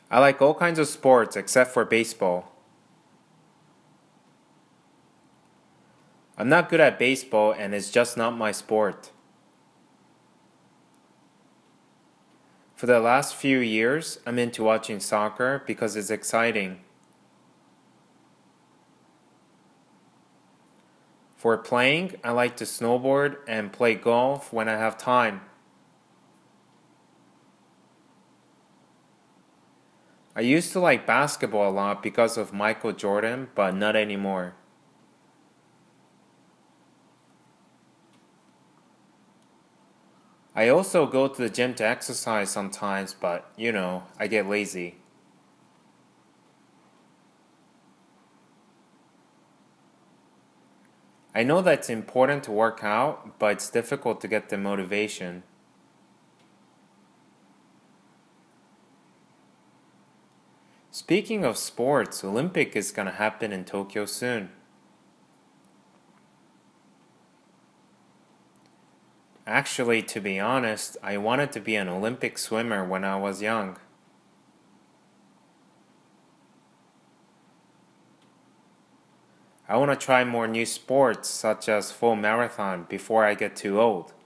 I like all kinds of sports except for baseball. I'm not good at baseball and it's just not my sport. For the last few years, I'm into watching soccer because it's exciting. For playing, I like to snowboard and play golf when I have time. I used to like basketball a lot because of Michael Jordan, but not anymore. I also go to the gym to exercise sometimes, but I get lazy. I know that it's important to work out, but it's difficult to get the motivation. Speaking of sports, Olympic is gonna happen in Tokyo soon. Actually, to be honest, I wanted to be an Olympic swimmer when I was young. I want to try more new sports such as full marathon before I get too old.